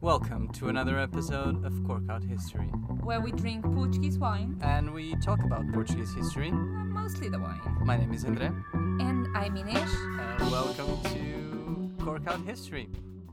Welcome to another episode of Cork Out History. Where we drink Portuguese wine, And we talk about Portuguese history. mostly the wine. My name is André, And I'm Inês. and welcome to Cork Out History.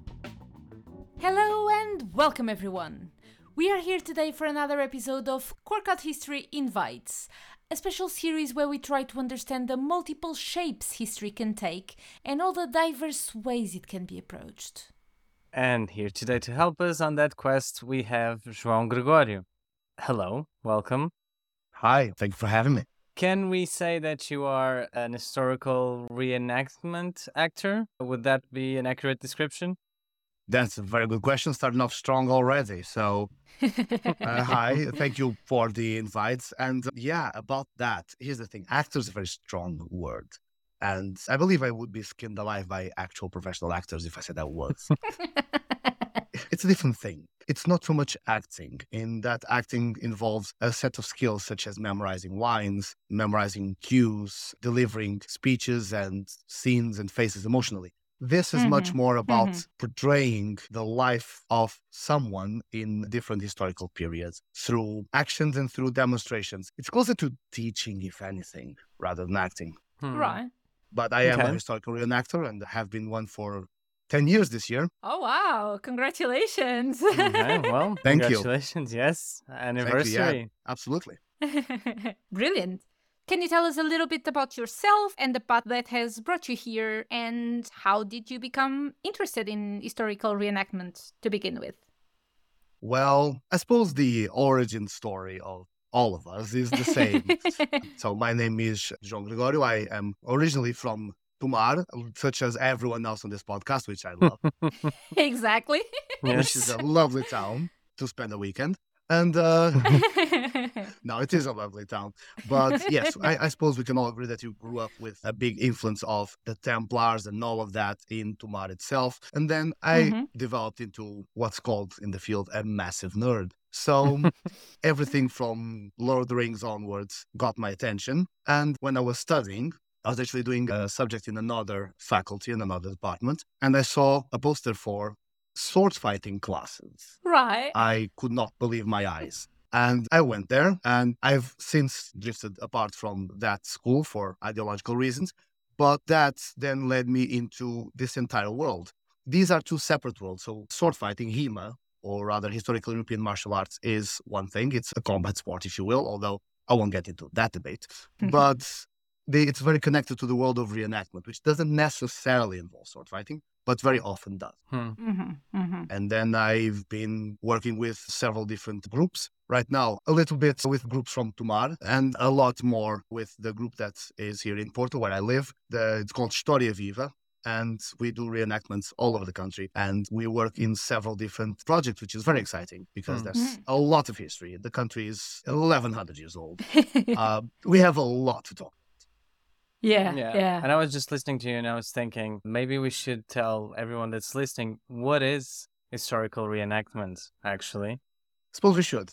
Hello and welcome everyone. We are here today for another episode of Cork Out History Invites, a special series where we try to understand the multiple shapes history can take and all the diverse ways it can be approached. And here today to help us on that quest, we have João Gregório. Hello, welcome. Hi, thank you for having me. Can we say that you are an historical reenactment actor? Would that be an accurate description? That's a very good question, starting off strong already. So, hi, thank you for the invites. And yeah, about that, here's the thing. Actor is a very strong word. And I believe I would be skinned alive by actual professional actors if I said I was. It's a different thing. It's not so much acting, in that acting involves a set of skills such as memorizing lines, memorizing cues, delivering speeches and scenes and faces emotionally. This is much more about portraying the life of someone in different historical periods through actions and through demonstrations. It's closer to teaching, if anything, rather than acting. Right. But I am a Okay. historical reenactor and have been one for 10 years this year. Oh wow, congratulations. Okay, well, Thank you. congratulations. Yes, you, anniversary. Absolutely. Brilliant. Can you tell us a little bit about yourself and the path that has brought you here, and how did you become interested in historical reenactment to begin with? Well, I suppose the origin story of all of us is the same. So my name is João Gregório. I am originally from Tomar, such as everyone else on this podcast, which I love, Exactly. which is Yes. a lovely town to spend a weekend. And no, it is a lovely town. But yes, I suppose we can all agree that you grew up with a big influence of the Templars and all of that in Tomar itself. And then I developed into what's called in the field a massive nerd. So everything from Lord of the Rings onwards got my attention. And when I was studying, I was actually doing a subject in another faculty, in another department, and I saw a poster for sword fighting classes. Right. I could not believe my eyes. And I went there, and I've since drifted apart from that school for ideological reasons. But that then led me into this entire world. These are two separate worlds. So sword fighting, HEMA, or rather historical European martial arts, is one thing. It's a combat sport, if you will, although I won't get into that debate. But it's very connected to the world of reenactment, which doesn't necessarily involve sword fighting, but very often does. And then I've been working with several different groups. Right now, a little bit with groups from Tomar and a lot more with the group that is here in Porto, where I live. It's called História Viva. And we do reenactments all over the country. And we work in several different projects, which is very exciting because there's a lot of history. The country is 1,100 years old. We have a lot to talk. Yeah. And I was just listening to you and I was thinking maybe we should tell everyone that's listening what is historical reenactment, actually. Suppose we should.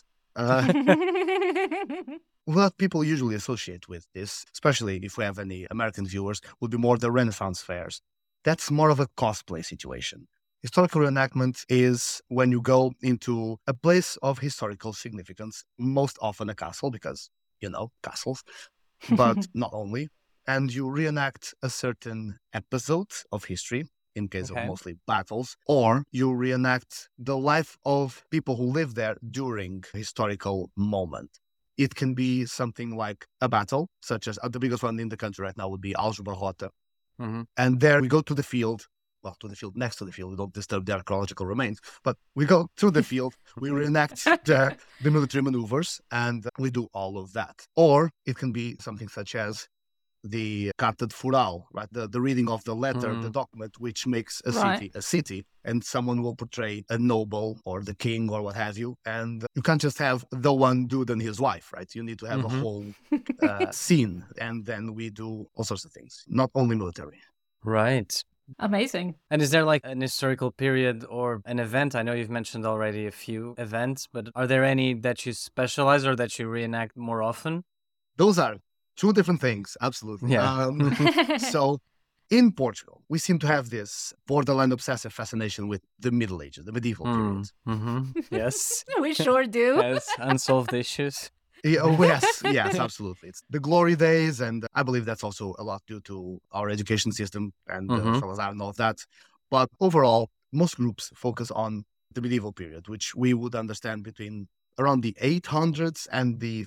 What people usually associate with this, especially if we have any American viewers, would be more the Renaissance fairs. That's more of a cosplay situation. Historical reenactment is when you go into a place of historical significance, most often a castle, because, castles, but not only. And you reenact a certain episode of history, in case Okay. of mostly battles, or you reenact the life of people who live there during a historical moment. It can be something like a battle, such as the biggest one in the country right now would be Aljubarrota. Mhm. And there we go to the field, next to the field. We don't disturb the archaeological remains, but we go to the field, we reenact the military maneuvers, and we do all of that. Or it can be something such as the Carta de Foral, right? The reading of the letter, the document, which makes a Right. city, and someone will portray a noble or the king or what have you. And you can't just have the one dude and his wife, right? You need to have a whole scene. And then we do all sorts of things, not only military. Right. Amazing. And is there like an historical period or an event? I know you've mentioned already a few events, but are there any that you specialize or that you reenact more often? Those are two different things, absolutely. Yeah. So In Portugal, we seem to have this borderline obsessive fascination with the Middle Ages, the medieval period. Yes. We sure do. Has unsolved issues. Yeah, oh, yes, absolutely. It's the glory days, and I believe that's also a lot due to our education system and Salazar and all of that. But overall, most groups focus on the medieval period, which we would understand between around the 800s and the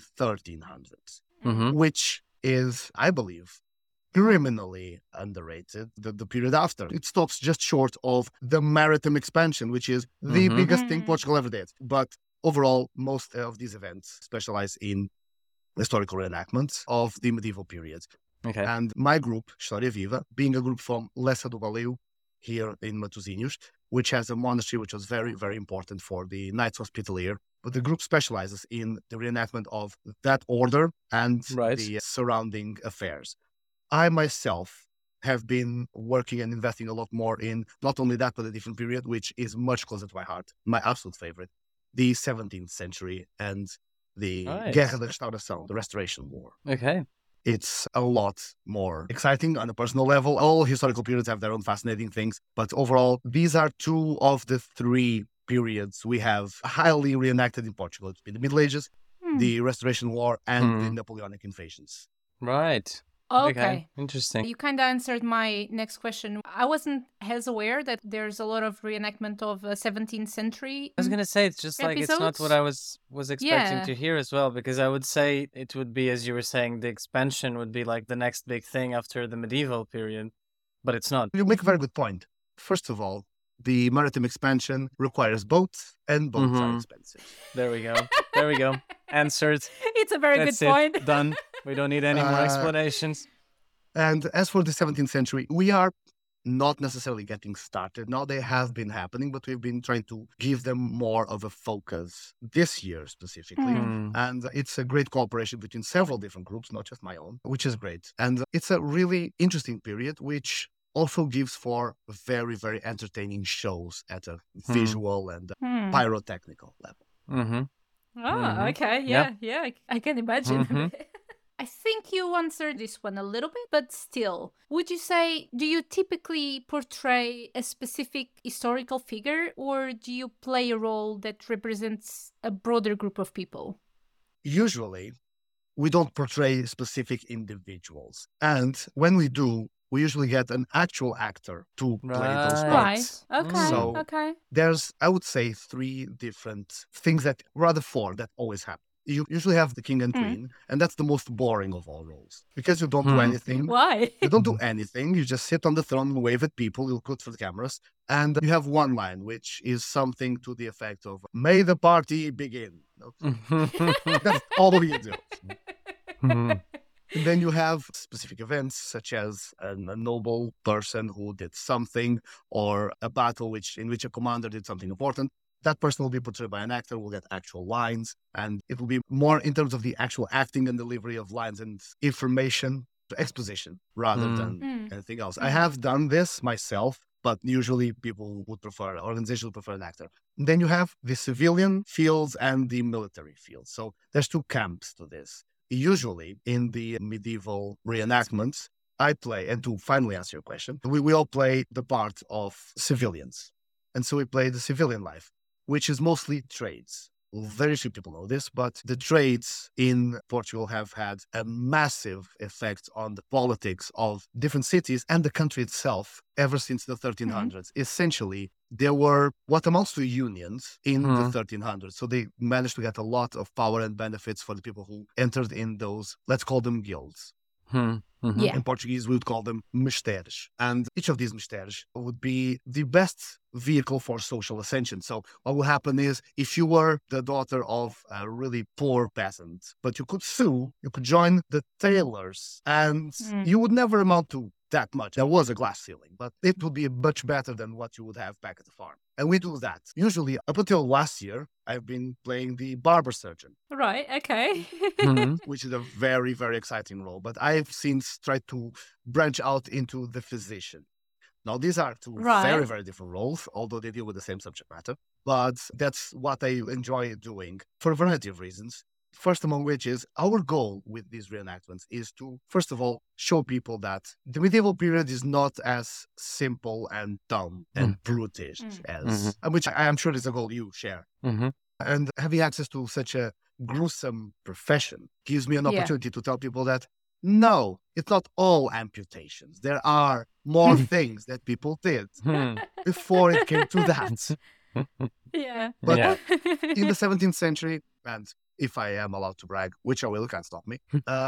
1300s, which is, I believe, criminally underrated, the period after. It stops just short of the maritime expansion, which is the biggest thing Portugal ever did. But overall, most of these events specialize in historical reenactments of the medieval period. Okay. And my group, História Viva, being a group from Lessa do Baleu, here in Matosinhos, which has a monastery which was very, very important for the Knights Hospitalier. But the group specializes in the reenactment of that order and the surrounding affairs. I myself have been working and investing a lot more in not only that, but a different period, which is much closer to my heart, my absolute favorite, the 17th century and the Guerra da Restauração, the Restoration War. Okay. It's a lot more exciting on a personal level. All historical periods have their own fascinating things, but overall, these are two of the three periods we have highly reenacted in Portugal. It's been the Middle Ages, the Restoration War, and the Napoleonic invasions. Right. Okay. Interesting. You kind of answered my next question. I wasn't as aware that there's a lot of reenactment of 17th century. I was going to say, it's just like, it's not what I was expecting to hear as well, because I would say it would be, as you were saying, the expansion would be like the next big thing after the medieval period, but it's not. You make a very good point. First of all, the maritime expansion requires boats, and boats are expensive. There we go. Answered. It's a very good point. Done. We don't need any more explanations. And as for the 17th century, we are not necessarily getting started. Now they have been happening, but we've been trying to give them more of a focus this year specifically. And it's a great cooperation between several different groups, not just my own, which is great. And it's a really interesting period, which also gives for very, very entertaining shows at a visual and pyrotechnical level. Oh, okay. Yeah, I can imagine. I think you answered this one a little bit, but still, would you say, do you typically portray a specific historical figure, or do you play a role that represents a broader group of people? Usually, we don't portray specific individuals. And when we do, we usually get an actual actor to play those parts. Right. Okay. So there's, I would say, three different things four that always happen. You usually have the king and queen, and that's the most boring of all roles because you don't do anything. Why? You don't do anything. You just sit on the throne and wave at people. You look good for the cameras. And you have one line, which is something to the effect of, "May the party begin." That's all you do. And then you have specific events such as a noble person who did something or a battle in which a commander did something important. That person will be portrayed by an actor, will get actual lines, and it will be more in terms of the actual acting and delivery of lines and information, exposition, rather than anything else. I have done this myself, but usually organizations would prefer an actor. And then you have the civilian fields and the military fields. So there's two camps to this. Usually in the medieval reenactments, I play, and to finally answer your question, we all play the part of civilians. And so we play the civilian life, which is mostly trades. Very few people know this, but the trades in Portugal have had a massive effect on the politics of different cities and the country itself ever since the 1300s. Essentially, there were what amounts to unions in the 1300s. So they managed to get a lot of power and benefits for the people who entered in those, let's call them guilds. In Portuguese, we would call them mistérios. And each of these mistérios would be the best vehicle for social ascension. So what will happen is if you were the daughter of a really poor peasant, but you could sue, you could join the tailors, and you would never amount to that much. There was a glass ceiling, but it would be much better than what you would have back at the farm. And we do that. Usually, up until last year, I've been playing the barber surgeon. Right, okay. Which is a very, very exciting role. But I've since tried to branch out into the physician. Now, these are two very, very different roles, although they deal with the same subject matter. But that's what I enjoy doing for a variety of reasons. First among which is our goal with these reenactments is to, first of all, show people that the medieval period is not as simple and dumb and brutish as, which I am sure is a goal you share. And having access to such a gruesome profession gives me an opportunity to tell people that no, it's not all amputations. There are more things that people did before it came to that. But in the 17th century, and if I am allowed to brag, which I will, can't stop me,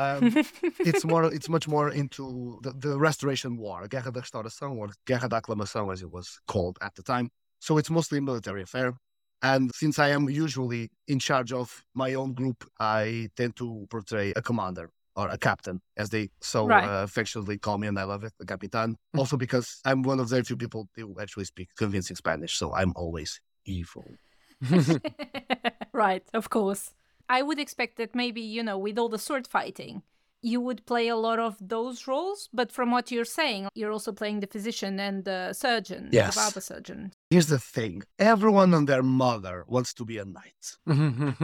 it's much more into the Restoration War, Guerra da Restauração, or Guerra da Aclamação, as it was called at the time. So it's mostly a military affair. And since I am usually in charge of my own group, I tend to portray a commander or a captain, as they so affectionately call me, and I love it, the Capitan. Also because I'm one of the very few people who actually speak convincing Spanish, so I'm always evil. Right, of course. I would expect that maybe, with all the sword fighting, you would play a lot of those roles, but from what you're saying, you're also playing the physician and the surgeon, the barber surgeon. Here's the thing. Everyone and their mother wants to be a knight.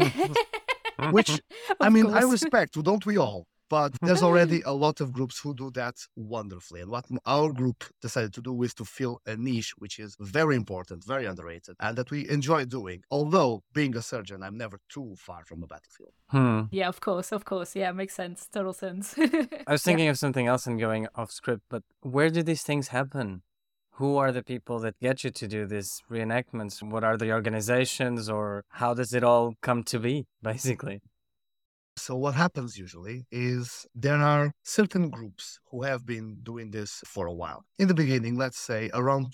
Which, I mean, I respect, don't we all? But there's already a lot of groups who do that wonderfully. And what our group decided to do is to fill a niche, which is very important, very underrated, and that we enjoy doing. Although, being a surgeon, I'm never too far from the battlefield. Yeah, of course. Yeah, makes sense. Total sense. I was thinking of something else and going off script, but where do these things happen? Who are the people that get you to do these reenactments? What are the organizations, or how does it all come to be, basically? So what happens usually is there are certain groups who have been doing this for a while. In the beginning, let's say around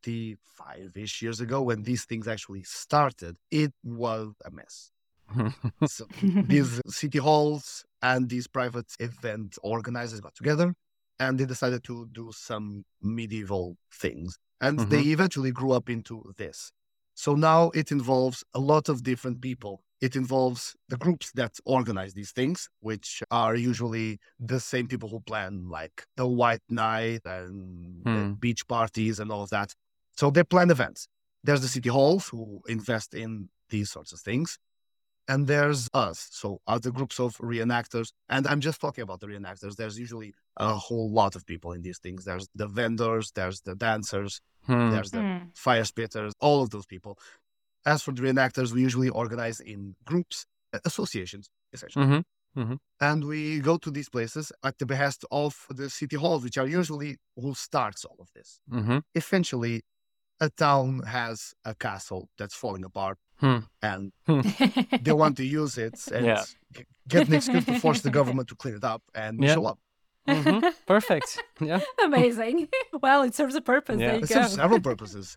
25-ish years ago, when these things actually started, it was a mess. So these city halls and these private event organizers got together and they decided to do some medieval things. And they eventually grew up into this. So now it involves a lot of different people. It involves the groups that organize these things, which are usually the same people who plan like the White Night and the beach parties and all of that. So they plan events. There's the city halls who invest in these sorts of things. And there's us. So other groups of reenactors. And I'm just talking about the reenactors. There's usually a whole lot of people in these things. There's the vendors, there's the dancers, there's the fire spitters, all of those people. As for the reenactors, we usually organize in groups, associations, essentially. And we go to these places at the behest of the city halls, which are usually who starts all of this. Essentially, a town has a castle that's falling apart and they want to use it and get an excuse to force the government to clean it up, and we show up. Perfect. Yeah. Amazing. Well, it serves a purpose. There you it go. serves several purposes.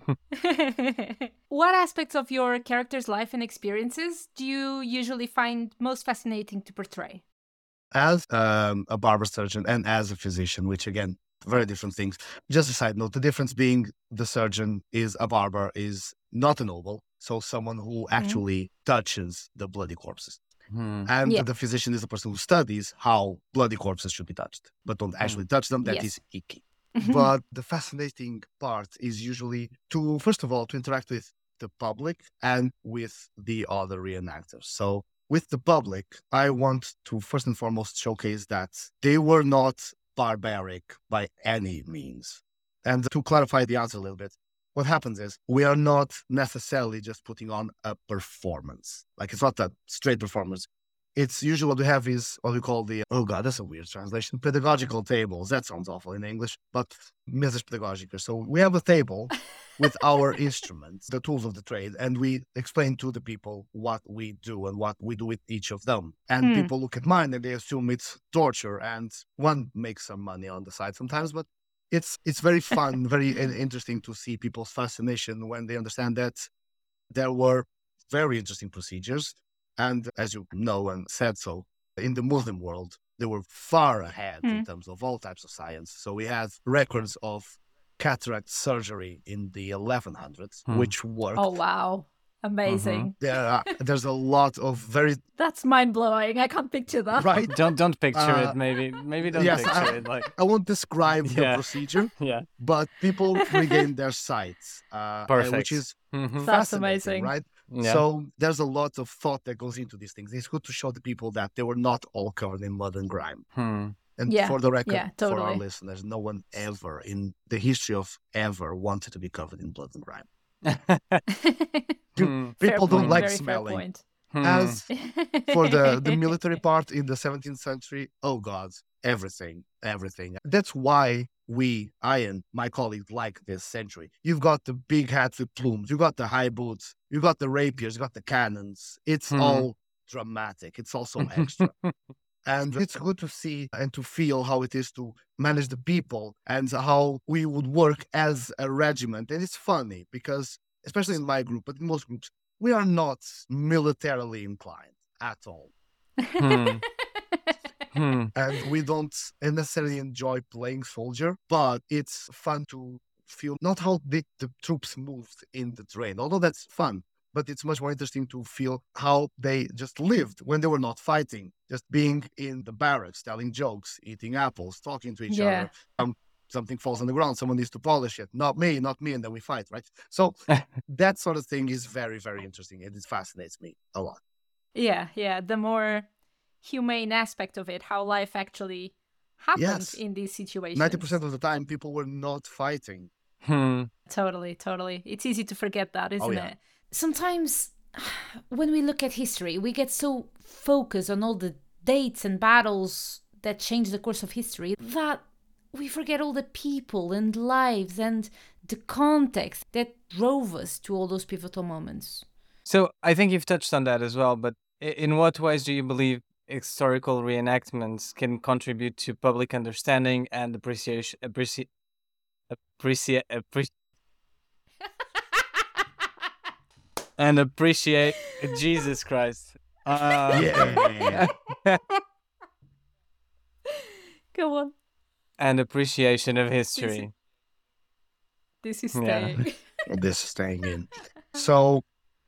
What aspects of your character's life and experiences do you usually find most fascinating to portray? As a barber surgeon and as a physician, which again, very different things. Just a side note, the difference being the surgeon is a barber is not a noble, so someone who actually touches the bloody corpses. And the physician is the person who studies how bloody corpses should be touched, but don't actually touch them. That is icky. But the fascinating part is usually to, first of all, to interact with the public and with the other reenactors. So with the public, I want to first and foremost showcase that they were not barbaric by any means. And to clarify the answer a little bit, what happens is we are not necessarily just putting on a performance. Like it's not a straight performance. It's usually what we have is what we call the, oh God, that's a weird translation, pedagogical tables. That sounds awful in English, but mesas pedagógicas. So we have a table with our instruments, the tools of the trade, and we explain to the people what we do and what we do with each of them. And people look at mine and they assume it's torture, and one makes some money on the side sometimes, but it's very fun, very interesting to see people's fascination when they understand that there were very interesting procedures. And as you know and said so, in the Muslim world, they were far ahead in terms of all types of science. So we have records of cataract surgery in the 1100s, which worked. Oh, wow. Amazing. There's a lot of very... That's mind-blowing. I can't picture that. Right? Don't picture it, maybe. Maybe don't picture it. Like... I won't describe the procedure, but people regain their sight, Perfect. which is That's amazing. right? Yeah. So there's a lot of thought that goes into these things. It's good to show the people that they were not all covered in mud and grime. Hmm. And Yeah, for the record, yeah, for our totally. listeners, no one ever in the history of ever wanted to be covered in blood and grime. Hmm. People don't point, like very smelling. fair point. Hmm. As for the military part in the 17th century, oh God, everything. That's why I and my colleagues like this century. You've got the big hats with plumes, you got the high boots, you got the rapiers, you got the cannons. It's Hmm. all dramatic. It's also extra. And it's good to see and to feel how it is to manage the people and how we would work as a regiment. And it's funny because, especially in my group, but in most groups, we are not militarily inclined at all. Hmm. Hmm. And we don't necessarily enjoy playing soldier, but it's fun to feel not how the troops moved in the terrain, although that's fun. But it's much more interesting to feel how they just lived when they were not fighting, just being in the barracks, telling jokes, eating apples, talking to each Yeah. other. Something falls on the ground, someone needs to polish it. Not me, and then we fight, right? So that sort of thing is very, very interesting, and it fascinates me a lot. Yeah, the more humane aspect of it, how life actually happens Yes. in these situations. 90% of the time, people were not fighting. Hmm. Totally. It's easy to forget that, isn't yeah. it? Sometimes when we look at history, we get so focused on all the dates and battles that change the course of history that we forget all the people and lives and the context that drove us to all those pivotal moments. So I think you've touched on that as well, but in what ways do you believe historical reenactments can contribute to public understanding and appreciation? And appreciate Jesus Christ. Yeah. Go on. And appreciation of history. This is Yeah. staying. This is staying in. So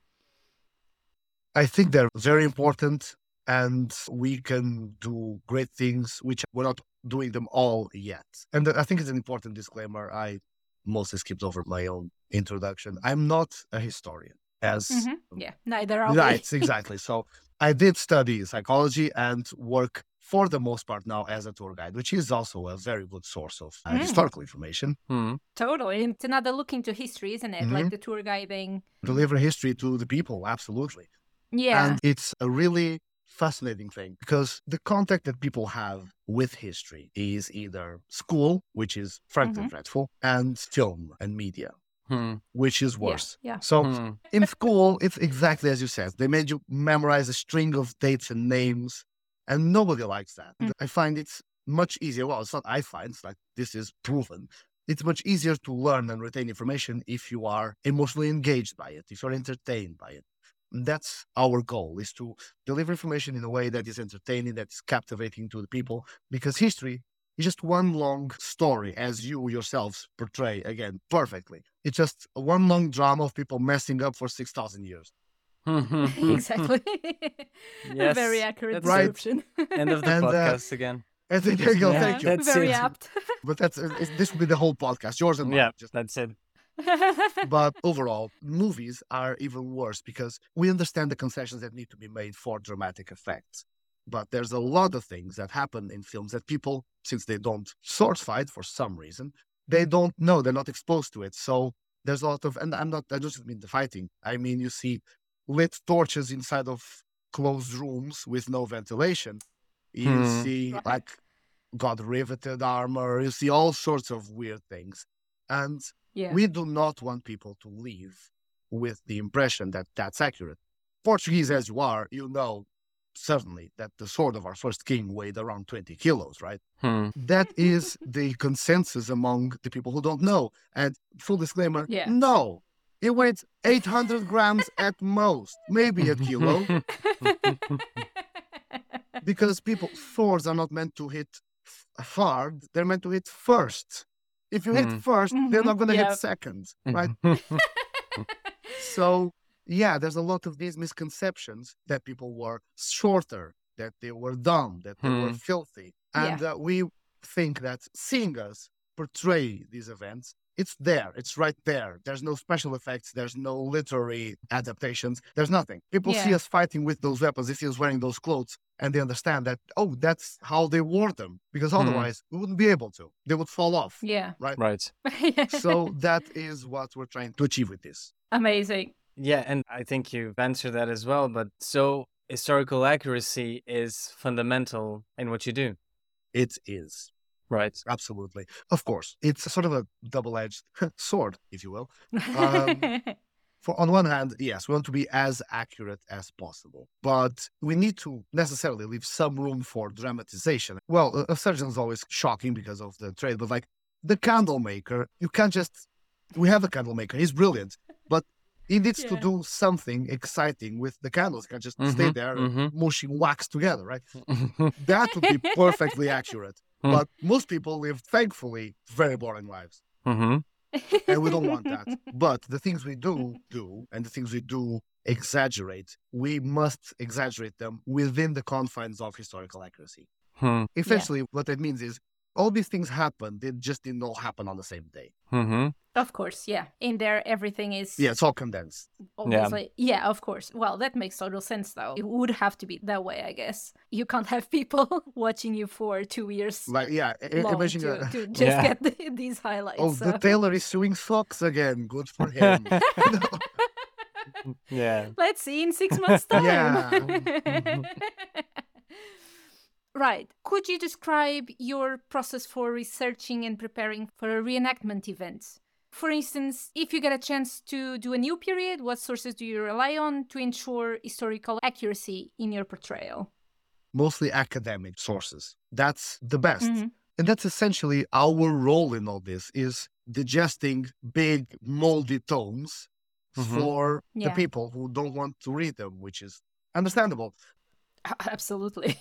I think they're very important and we can do great things, which we're not doing them all yet. And I think it's an important disclaimer. I mostly skipped over my own introduction. I'm not a historian. Yeah, neither are we. Right, exactly. So I did study psychology and work for the most part now as a tour guide, which is also a very good source of historical information. Hmm. Totally. It's another look into history, isn't it? Like the tour guiding. Deliver history to the people, absolutely. Yeah. And it's a really fascinating thing because the contact that people have with history is either school, which is frankly dreadful, and film and media, which is worse. Yeah. So in school, it's exactly as you said. They made you memorize a string of dates and names, and nobody likes that. I find it's much easier. Well, it's not I find, it's like this is proven. It's much easier to learn and retain information if you are emotionally engaged by it, if you're entertained by it. That's our goal, is to deliver information in a way that is entertaining, that is captivating to the people, because history is just one long story, as you yourselves portray, again, perfectly. It's just one long drama of people messing up for 6,000 years. Exactly. Yes, A very accurate that's it. description. End of the And, podcast again. And there you go, Yeah, thank you. that's Very it. apt. But this will be the whole podcast, yours and mine. Yeah, Just that's it. But overall, movies are even worse because we understand the concessions that need to be made for dramatic effects. But there's a lot of things that happen in films that people, since they don't sword fight for some reason, they don't know, they're not exposed to it. So there's a lot of, and I don't mean the fighting. I mean, you see lit torches inside of closed rooms with no ventilation. You see like got riveted armor. You see all sorts of weird things. And we do not want people to leave with the impression that that's accurate. Portuguese as you are, you know certainly that the sword of our first king weighed around 20 kilos, right? That is the consensus among the people who don't know. And full disclaimer, no, it weighed 800 grams at most, maybe a kilo. Because swords are not meant to hit hard, they're meant to hit first. If you hit first, they're not going to hit second, right? So, yeah, there's a lot of these misconceptions that people were shorter, that they were dumb, that they were filthy. And we think that seeing us portray these events It's there. It's right there. There's no special effects. There's no literary adaptations. There's nothing. People see Yeah. us fighting with those weapons. They see us wearing those clothes, and they understand that, oh, that's how they wore them. Because otherwise, we wouldn't be able to. They would fall off. Yeah. Right? Right. So that is what we're trying to achieve with this. Amazing. Yeah, and I think you've answered that as well. But so historical accuracy is fundamental in what you do. It is. Right. Absolutely. Of course. It's sort of a double-edged sword, if you will. For on one hand, yes, we want to be as accurate as possible, but we need to necessarily leave some room for dramatization. Well, a surgeon is always shocking because of the trade, but like the candle maker, you can't just. We have a candle maker; he's brilliant, but he needs to do something exciting with the candles. He can't just stay there mushing wax together, right? That would be perfectly accurate. But most people live, thankfully, very boring lives. And we don't want that. But the things we do, and the things we do exaggerate, we must exaggerate them within the confines of historical accuracy. Essentially, what that means is all these things happen, they just didn't all happen on the same day. Of course, yeah. In there, everything is... Yeah, it's all condensed. Obviously. Yeah, of course. Well, that makes total sense, though. It would have to be that way, I guess. You can't have people watching you for 2 years Like, yeah, long imagine to just get these highlights. oh, the tailor is sewing socks again. Good for him. Yeah. Let's see in 6 months' time. Yeah. Right. Could you describe your process for researching and preparing for a reenactment event? For instance, if you get a chance to do a new period, what sources do you rely on to ensure historical accuracy in your portrayal? Mostly academic sources. That's the best. And that's essentially our role in all this, is digesting big, moldy tomes for the people who don't want to read them, which is understandable. Absolutely.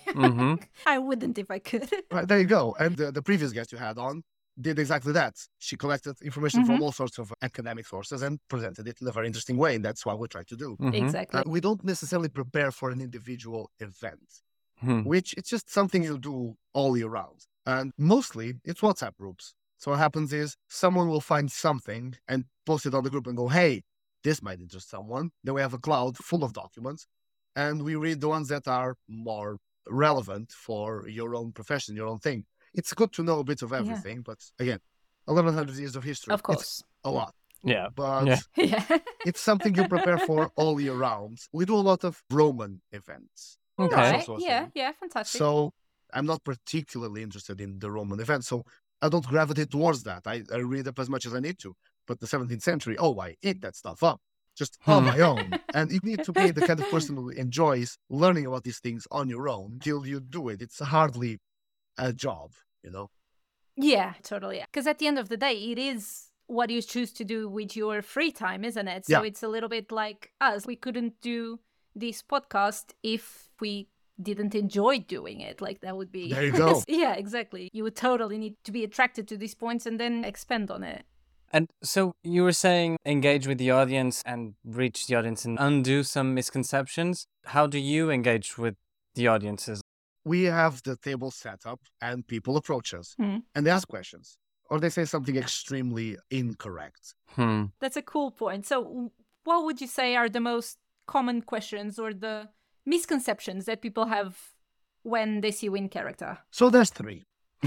I wouldn't if I could. Right, there you go. And the previous guest you had on did exactly that. She collected information from all sorts of academic sources and presented it in a very interesting way. And that's what we try to do. Exactly. We don't necessarily prepare for an individual event, which it's just something you do all year round. And mostly it's WhatsApp groups. So what happens is someone will find something and post it on the group and go, hey, this might interest someone. Then we have a cloud full of documents. And we read the ones that are more relevant for your own profession, your own thing. It's good to know a bit of everything, but again, 1,100 years of history. Of course. It's a lot. Yeah. But it's something you prepare for all year round. We do a lot of Roman events. Okay. Right. Yeah, fantastic. So I'm not particularly interested in the Roman events. So I don't gravitate towards that. I read up as much as I need to. But the 17th century, I eat that stuff up. Just on my own. And you need to be the kind of person who enjoys learning about these things on your own till you do it. It's hardly a job, you know? Yeah, totally. Because at the end of the day, it is what you choose to do with your free time, isn't it? So it's a little bit like us. We couldn't do this podcast if we didn't enjoy doing it. Like that would be... There you go. Yeah, exactly. You would totally need to be attracted to these points and then expand on it. And so you were saying engage with the audience and reach the audience and undo some misconceptions. How do you engage with the audiences? We have the table set up and people approach us and they ask questions or they say something extremely incorrect. That's a cool point. So what would you say are the most common questions or the misconceptions that people have when they see you in character? So there's 3.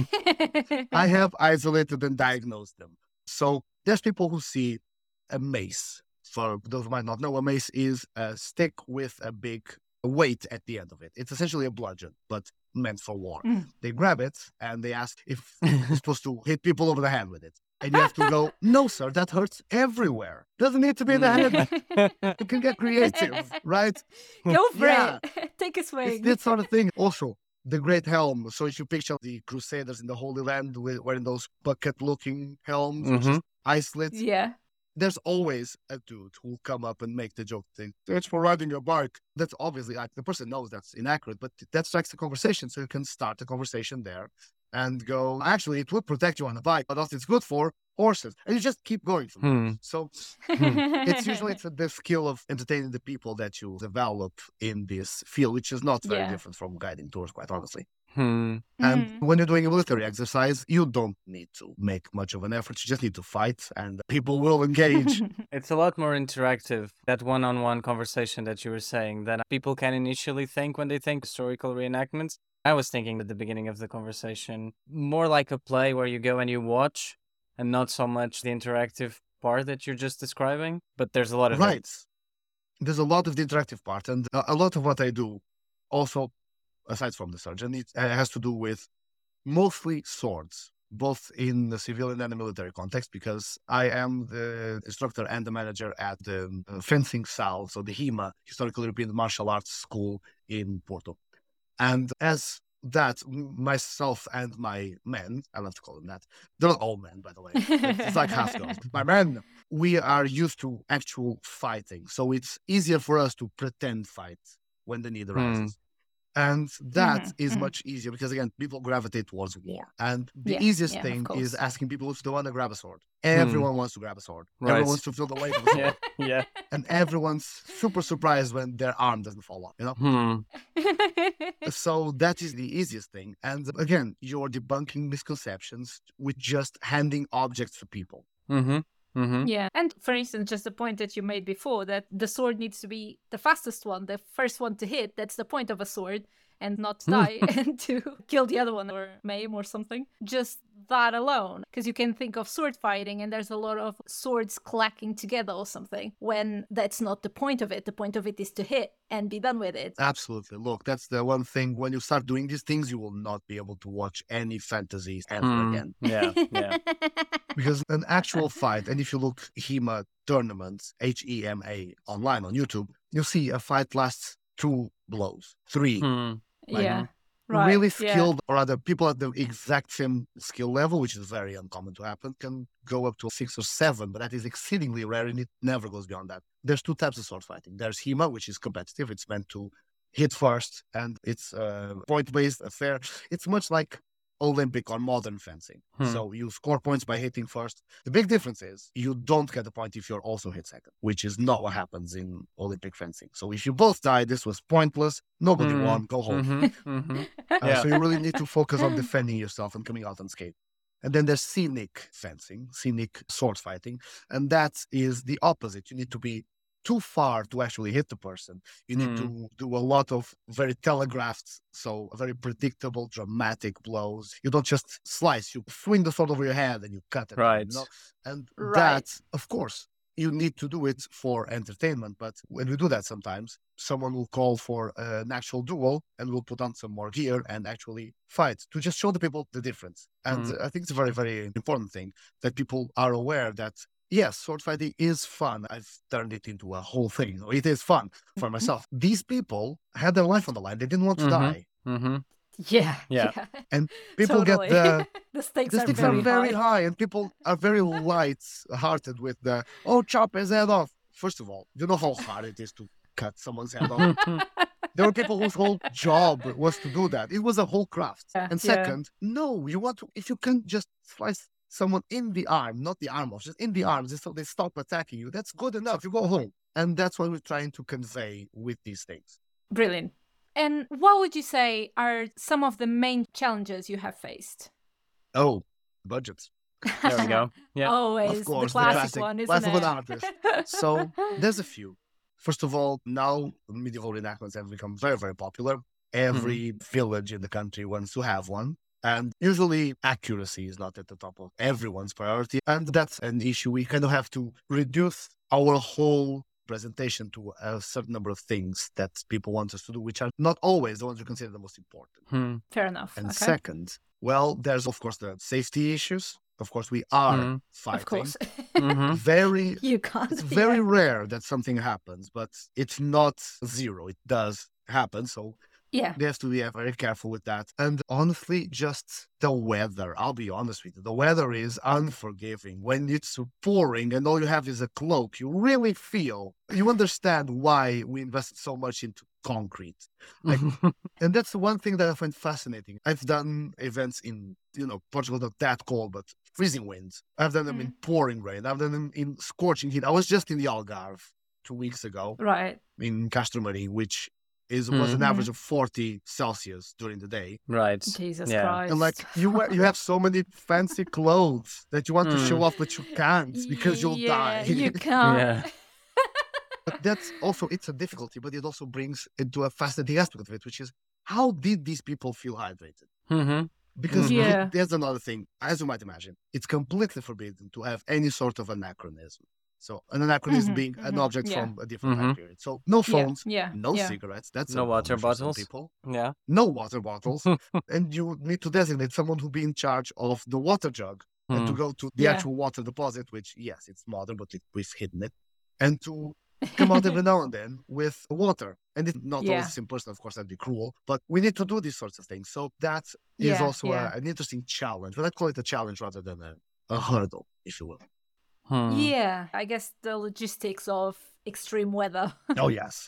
I have isolated and diagnosed them. So there's people who see a mace. For those who might not know, a mace is a stick with a big weight at the end of it. It's essentially a bludgeon, but meant for war. They grab it and they ask if you're supposed to hit people over the head with it. And you have to go, no, sir, that hurts everywhere. Doesn't need to be in the head. You can get creative, right? Go for it. Take a swing. It's that sort of thing. Also, the great helm. So if you picture the Crusaders in the Holy Land wearing those bucket-looking helms, which is eye slits. Yeah. There's always a dude who'll come up and make the joke thing. It's for riding a bike. That's obviously, like, the person knows that's inaccurate, but that strikes the conversation. So you can start the conversation there and go, actually, it would protect you on a bike, but also it's good for horses. And you just keep going from there. So it's usually the skill of entertaining the people that you develop in this field, which is not very different from guiding tours, quite honestly. Hmm. And Mhm. when you're doing a military exercise, you don't need to make much of an effort. You just need to fight, and people will engage. It's a lot more interactive, that one-on-one conversation that you were saying, than people can initially think when they think historical reenactments. I was thinking at the beginning of the conversation, more like a play where you go and you watch, and not so much the interactive part that you're just describing, but there's a lot of it. Right. There's a lot of the interactive part, and a lot of what I do, also aside from the surgeon, it has to do with mostly swords, both in the civilian and the military context, because I am the instructor and the manager at the Fencing SAL, so the HEMA, Historical European Martial Arts School in Porto. And as that, myself and my men, I love to call them that. They're not all men, by the way. It's like half girls. My men, we are used to actual fighting. So it's easier for us to pretend fight when the need arises. And that is much easier because, again, people gravitate towards war. And the easiest of thing is course. asking people if they want to grab a sword. Everyone wants to grab a sword. Everyone Right. wants to feel the weight of a sword. Yeah. And everyone's super surprised when their arm doesn't fall off, you know? So that is the easiest thing. And again, you're debunking misconceptions with just handing objects to people. Mm-hmm. Mm-hmm. Yeah. And for instance, just the point that you made before, that the sword needs to be the fastest one, the first one to hit. That's the point of a sword, and not to die and to kill the other one or maim or something. Just that alone. Because you can think of sword fighting and there's a lot of swords clacking together or something, when that's not the point of it. The point of it is to hit and be done with it. Absolutely. Look, that's the one thing. When you start doing these things, you will not be able to watch any fantasies ever again. Yeah. Yeah. Because an actual fight, and if you look HEMA tournaments, HEMA online on YouTube, you'll see a fight lasts 2 blows, 3. Like, Yeah. Right. Really yeah. skilled, or other people at the exact same skill level, which is very uncommon to happen, can go up to 6 or 7, but that is exceedingly rare and it never goes beyond that. There's 2 types of sword fighting. There's HEMA, which is competitive. It's meant to hit first, and it's a point-based affair. It's much like Olympic or modern fencing. So you score points by hitting first. The big difference is you don't get a point if you're also hit second, which is not what happens in Olympic fencing. So if you both die, this was pointless. Nobody won. Go home. Yeah. So you really need to focus on defending yourself and coming out unscathed. And then there's scenic fencing, scenic sword fighting, and that is the opposite. You need to be too far to actually hit the person. You need to do a lot of very telegraphed, so very predictable, dramatic blows. You don't just slice, you swing the sword over your head and you cut it. Right. You know? And Right. that, of course, you need to do it for entertainment. But when we do that sometimes, someone will call for an actual duel and will put on some more gear and actually fight to just show the people the difference. And I think it's a very, very important thing that people are aware that yes, sword fighting is fun. I've turned it into a whole thing. It is fun for myself. These people had their life on the line. They didn't want to die. Yeah. Yeah. And people Totally. get The stakes the are stakes very, are very high, and people are very light-hearted with the, oh, chop his head off. First of all, you know how hard it is to cut someone's head off? There were people whose whole job was to do that. It was a whole craft. Yeah, And yeah. second, no, you want to, if you can just slice someone in the arm, not the arm off, just in the arm, just so they stop attacking you, that's good enough. You go home. And that's what we're trying to convey with these things. Brilliant. And what would you say are some of the main challenges you have faced? Oh, budgets. There we go. Yeah. Always Of course, the classic one, isn't life of an it? artist. So there's a few. First of all, now medieval reenactments have become very, very popular. Every village in the country wants to have one. And usually accuracy is not at the top of everyone's priority. And that's an issue. We kind of have to reduce our whole presentation to a certain number of things that people want us to do, which are not always the ones we consider the most important. Fair enough. And okay. second, well, there's of course the safety issues. Of course, we are fighting. Of course. Very You can't. It's very rare that something happens, but it's not zero. It does happen. So Yeah. they have to be very careful with that. And honestly, just the weather, I'll be honest with you, the weather is unforgiving. When it's pouring and all you have is a cloak, you really feel, you understand why we invested so much into concrete. Like, and that's the one thing that I find fascinating. I've done events in, Portugal, not that cold, but freezing winds. I've done them in pouring rain. I've done them in scorching heat. I was just in the Algarve 2 weeks ago Right. in Castro Marim, which was an average of 40 Celsius during the day. Right. Jesus Yeah. Christ. And like you have so many fancy clothes that you want to show off, but you can't because you'll die. You can't. Yeah. But that's also, it's a difficulty, but it also brings into a fascinating aspect of it, which is how did these people feel hydrated? Mm-hmm. Because Yeah. there's another thing, as you might imagine, it's completely forbidden to have any sort of anachronism. So an anachronism being an object Yeah. from a different time period. So no phones, Yeah. no Yeah. cigarettes, that's No a water bummer for some bottles. people. Yeah. No water bottles. And you need to designate someone who'll be in charge of the water jug and to go to the Yeah. actual water deposit, which, yes, it's modern, but we've hidden it. And to come out every now and then with water. And it's not Yeah. always the same person, of course, that'd be cruel, but we need to do these sorts of things. So that is Yeah, also yeah. an interesting challenge, but I'd call it a challenge rather than a hurdle, if you will. Yeah. I guess the logistics of extreme weather. Oh, yes.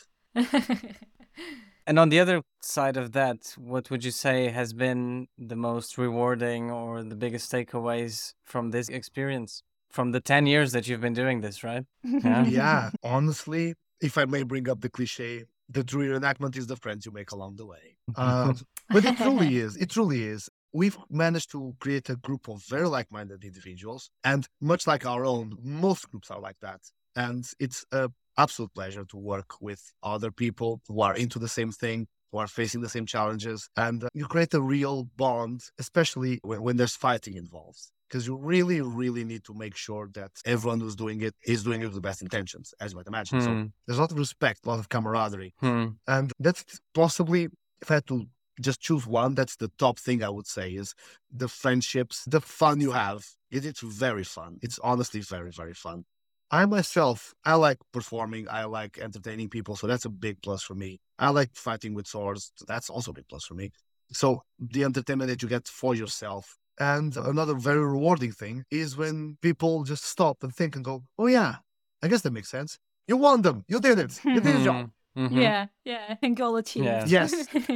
And on the other side of that, what would you say has been the most rewarding or the biggest takeaways from this experience? From the 10 years that you've been doing this, right? Yeah. Yeah, honestly, if I may bring up the cliche, the true reenactment is the friends you make along the way. But it truly is. It truly is. We've managed to create a group of very like-minded individuals. And much like our own, most groups are like that. And it's an absolute pleasure to work with other people who are into the same thing, who are facing the same challenges. And you create a real bond, especially when there's fighting involved. Because you really, really need to make sure that everyone who's doing it is doing it with the best intentions, as you might imagine. So there's a lot of respect, a lot of camaraderie. And that's possibly, if I had to just choose one, that's the top thing I would say is the friendships, the fun you have. It's very fun. It's honestly very, very fun. I myself, I like performing. I like entertaining people. So that's a big plus for me. I like fighting with swords. That's also a big plus for me. So the entertainment that you get for yourself. And another very rewarding thing is when people just stop and think and go, oh yeah, I guess that makes sense. You won them. You did it. You did your job. Yeah. And goal achieved. Yeah. Yes.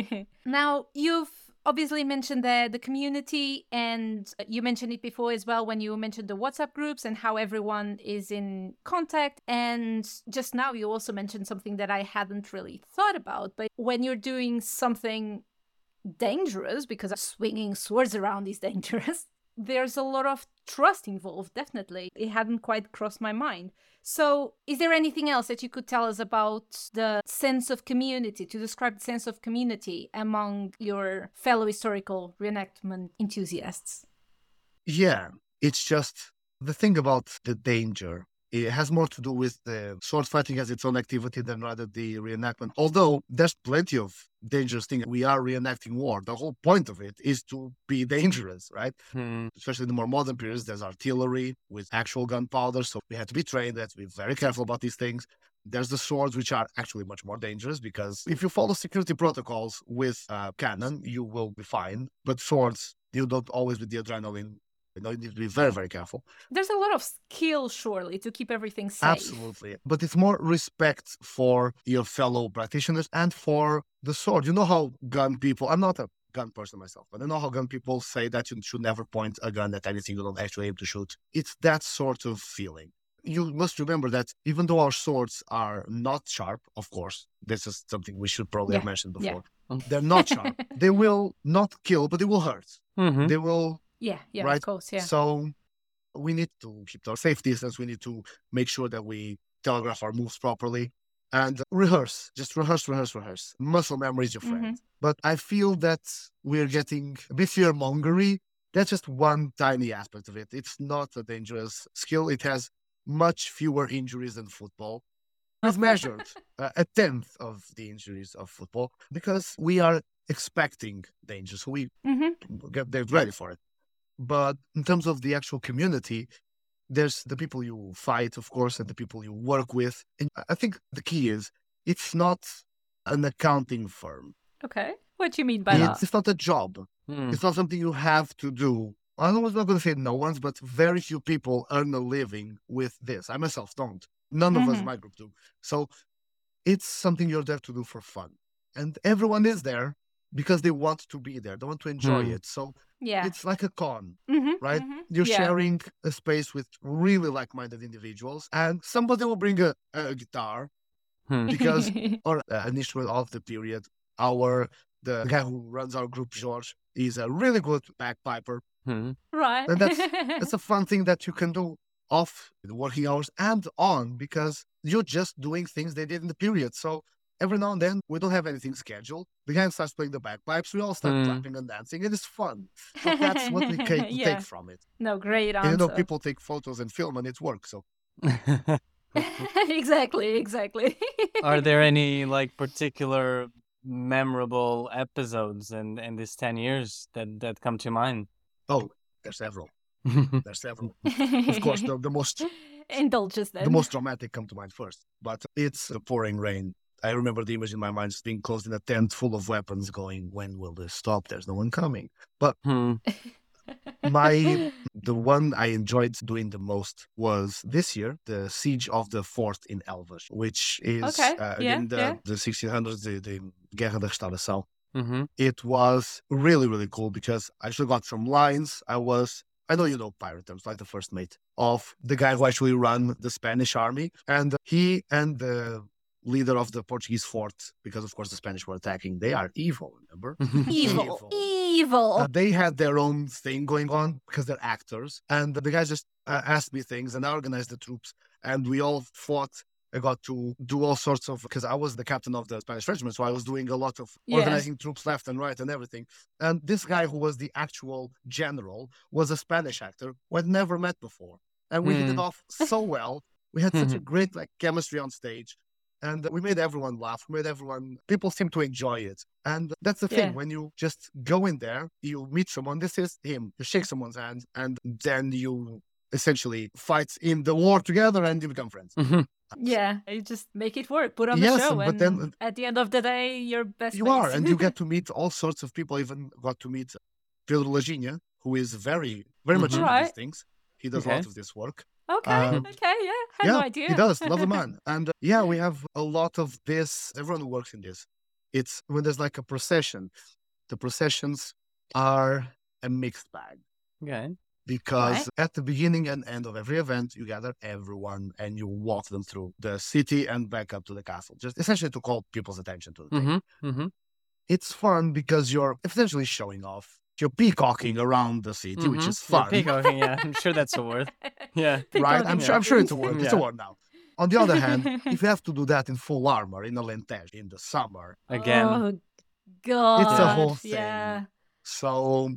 Now, you've obviously mentioned the community, and you mentioned it before as well when you mentioned the WhatsApp groups and how everyone is in contact. And just now you also mentioned something that I hadn't really thought about. But when you're doing something dangerous, because swinging swords around is dangerous, there's a lot of trust involved, definitely. It hadn't quite crossed my mind. So is there anything else that you could tell us about the sense of community, to describe the sense of community among your fellow historical reenactment enthusiasts? Yeah, it's just the thing about the danger. It has more to do with the sword fighting as its own activity than rather the reenactment. Although there's plenty of dangerous things. We are reenacting war. The whole point of it is to be dangerous, right? Especially in the more modern periods, there's artillery with actual gunpowder. So we have to be trained. We have to be very careful about these things. There's the swords, which are actually much more dangerous because if you follow security protocols with cannon, you will be fine. But swords, you don't always with the adrenaline. You need to be very, very careful. There's a lot of skill, surely, to keep everything safe. Absolutely. But it's more respect for your fellow practitioners and for the sword. You know how gun people, I'm not a gun person myself, but I know how gun people say that you should never point a gun at anything you don't actually aim to shoot. It's that sort of feeling. You must remember that even though our swords are not sharp, of course, this is something we should probably have mentioned before. They're not sharp. They will not kill, but they will hurt. They will... Yeah, right? Of course, yeah. So we need to keep our safe distance. We need to make sure that we telegraph our moves properly and rehearse. Just rehearse. Muscle memory is your friend. But I feel that we're getting a bit fear-mongery. That's just one tiny aspect of it. It's not a dangerous skill. It has much fewer injuries than football. We've measured a tenth of the injuries of football because we are expecting danger. So we get ready for it. But in terms of the actual community, there's the people you fight, of course, and the people you work with. And I think the key is it's not an accounting firm. Okay. What do you mean by that? It's not a job. It's not something you have to do. I was not going to say no one's, but very few people earn a living with this. I myself don't. None of us in my group do. So it's something you're there to do for fun. And everyone is there because they want to be there. They want to enjoy it. So it's like a con, right? You're sharing a space with really like-minded individuals, and somebody will bring a guitar, because or an instrument of the period. The guy who runs our group, George, is a really good bagpiper, Right. and that's a fun thing that you can do off the working hours and on because you're just doing things they did in the period. So every now and then we don't have anything scheduled. The guy starts playing the bagpipes. We all start clapping and dancing. It is fun. So that's what we take Yeah. from it. No, great And answer. people take photos and film, and it works. So Exactly. Are there any like particular memorable episodes in these 10 years that come to mind? there's several. There's several. Of course, the most Indulge us then. the most dramatic come to mind first, but it's the pouring rain. I remember the image in my mind, just being closed in a tent full of weapons, going, "When will this stop? There's no one coming." But the one I enjoyed doing the most was this year, the siege of the fort in Elvas, which is again the 1600s, the Guerra da Restauração. It was really, really cool because I actually got some lines. I know you know pirate terms, like the first mate of the guy who actually ran the Spanish army. And he and the leader of the Portuguese fort, because of course the Spanish were attacking, they are evil, remember? Evil. They had their own thing going on because they're actors. And the guys just asked me things and I organized the troops. And we all fought. I got to do all sorts of, because I was the captain of the Spanish regiment, so I was doing a lot of organizing troops left and right and everything. And this guy who was the actual general was a Spanish actor who I'd never met before. And we hit it off so well. We had such a great chemistry on stage. And we made everyone laugh. People seem to enjoy it. And that's the thing. When you just go in there, you meet someone, this is him. You shake someone's hand, and then you essentially fight in the war together and you become friends. Yeah, you just make it work, put on the show, but and then at the end of the day, you're best you mates. are, and you get to meet all sorts of people. Even got to meet Pedro Lajinha, who is very, very much into these things. He does a lot of this work. Okay, had no idea. He does, love the man. And we have a lot of this, everyone who works in this. It's when there's like a procession, the processions are a mixed bag. Okay. Because at the beginning and end of every event, you gather everyone and you walk them through the city and back up to the castle, just essentially to call people's attention to the thing. It's fun because you're essentially showing off. You're peacocking around the city, which is fun. Yeah, peacocking, yeah. I'm sure that's a word. Yeah. Right? I'm sure it's a word. It's a word now. On the other hand, if you have to do that in full armor in Alentejo in the summer. Again. Oh, God. It's a whole thing. Yeah. So,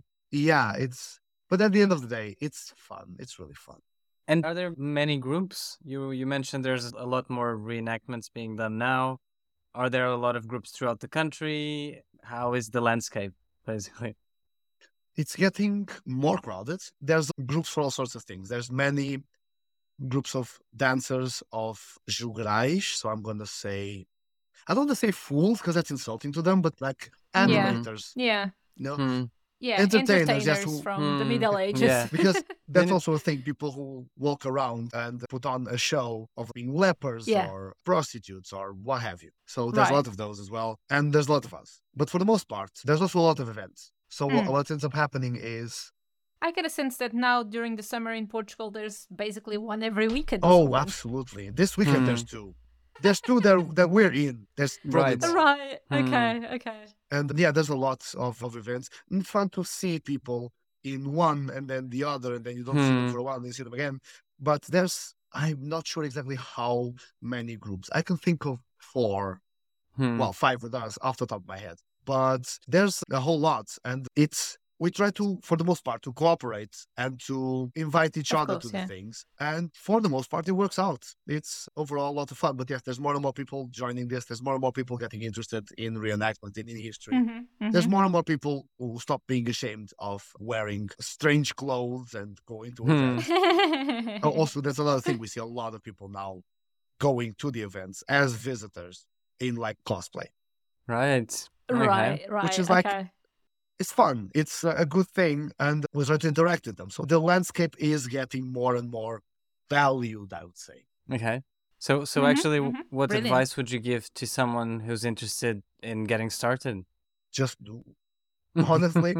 but at the end of the day, it's fun. It's really fun. And are there many groups? You mentioned there's a lot more reenactments being done now. Are there a lot of groups throughout the country? How is the landscape, basically? It's getting more crowded. There's groups for all sorts of things. There's many groups of dancers of jograis. So I'm going to say, I don't want to say fools because that's insulting to them, but like animators. Yeah. Yeah, entertainers from the Middle Ages. Yeah. Because that's also a thing. People who walk around and put on a show of being lepers or prostitutes or what have you. So there's a lot of those as well. And there's a lot of us. But for the most part, there's also a lot of events. So what ends up happening is... I get a sense that now during the summer in Portugal, there's basically one every weekend. Oh, absolutely. This weekend there's two. There's two that we're in. There's right. Okay. And there's a lot of events. And fun to see people in one and then the other, and then you don't see them for a while, and you see them again. But I'm not sure exactly how many groups. I can think of 4, 5 with us off the top of my head. But there's a whole lot, and we try to, for the most part, to cooperate and to invite each other to the things. And for the most part, it works out. It's overall a lot of fun. But yes, there's more and more people joining this. There's more and more people getting interested in reenactment and in history. There's more and more people who stop being ashamed of wearing strange clothes and going to events. Also, there's another thing. We see a lot of people now going to the events as visitors in cosplay. Right. Right. Which is it's fun. It's a good thing, and we try to interact with them. So the landscape is getting more and more valued, I would say. Okay. So actually, what advice would you give to someone who's interested in getting started? Just do. Honestly,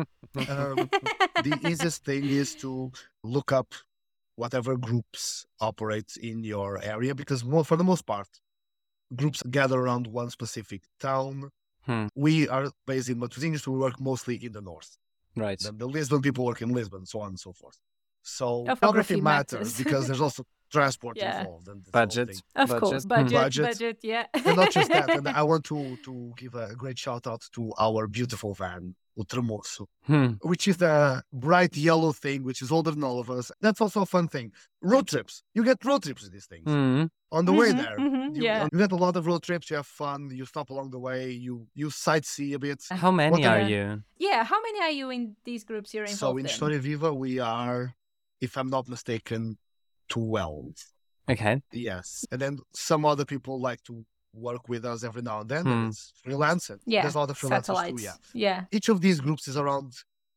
the easiest thing is to look up whatever groups operate in your area, because for the most part, groups gather around one specific town. Hmm. We are based in Matosinhos, so we work mostly in the north. Right. The Lisbon people work in Lisbon, so on and so forth. So Of geography geography matters matters. because there's also transport Yeah. involved and this whole Budget. thing. Of course, budget, Budget. budget, yeah. And not just that, and I want to give a great shout out to our beautiful van, o Tremoço, which is a bright yellow thing, which is older than all of us. That's also a fun thing. Road trips. You get road trips with these things. Hmm. On the way Mhm, there, mhm, yeah. you get a lot of road trips. You have fun. You stop along the way. You sightsee a bit. How many What are are- you? Yeah, how many are you in these groups you're involved So in in? Storia Viva, we are, if I'm not mistaken, 12. Okay. Yes. And then some other people like to work with us every now and then. And it's freelancing. Yeah, There's a lot of freelancers satellites. too, yeah. Yeah. Each of these groups is around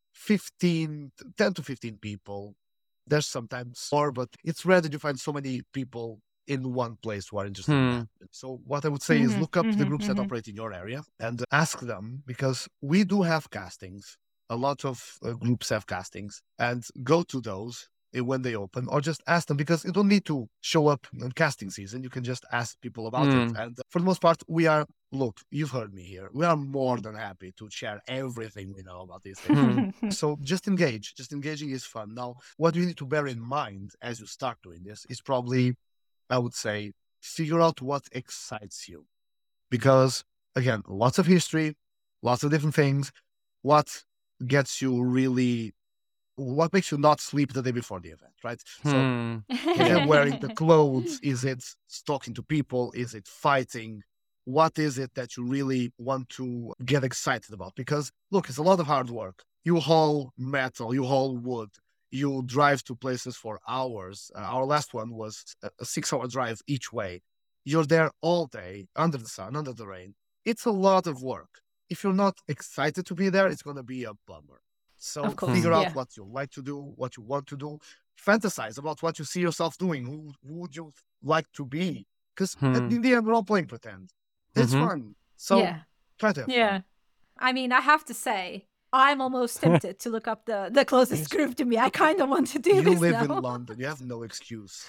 10 to 15 people. There's sometimes more, but it's rare that you find so many people in one place who are interested in that. So what I would say is Mhm, look up the mhm, groups that mhm. operate in your area and ask them, because we do have castings. A lot of groups have castings, and go to those when they open, or just ask them, because you don't need to show up in casting season. You can just ask people about it. And for the most part, look, you've heard me here. We are more than happy to share everything we know about these things. So just engage. Just engaging is fun. Now, what you need to bear in mind as you start doing this is probably, I would say, figure out what excites you. Because, again, lots of history, lots of different things. What gets you really, what makes you not sleep the day before the event, right? So is it wearing the clothes? Is it talking to people? Is it fighting? What is it that you really want to get excited about? Because look, it's a lot of hard work. You haul metal, you haul wood, you drive to places for hours. Our last one was a 6-hour drive each way. You're there all day, under the sun, under the rain. It's a lot of work. If you're not excited to be there, it's going to be a bummer. So Of course, figure out yeah. what you like to do, what you want to do. Fantasize about what you see yourself doing. Who would you like to be? Because in the end, we're all playing pretend. It's fun. So Yeah. try to have Yeah. fun. I mean, I have to say, I'm almost tempted to look up the closest group to me. I kind of want to do You this live now. in London. You have no excuse.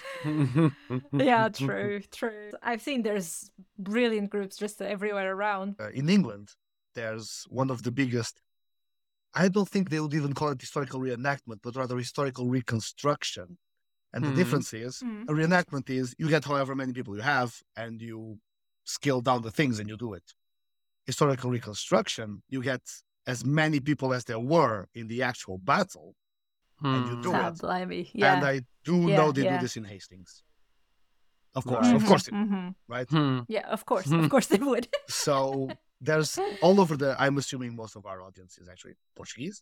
Yeah, true. I've seen there's brilliant groups just everywhere around. In England, there's one of the biggest. I don't think they would even call it historical reenactment, but rather historical reconstruction. And the difference is, a reenactment is you get however many people you have and you scale down the things and you do it. Historical reconstruction, you get as many people as there were in the actual battle and you do Ah, it. blimey. Yeah. And I do know they do this in Hastings. Of course, Right. of course, they do, Mhm. right? Yeah, of course. Of course they would. So there's all over I'm assuming most of our audience is actually Portuguese.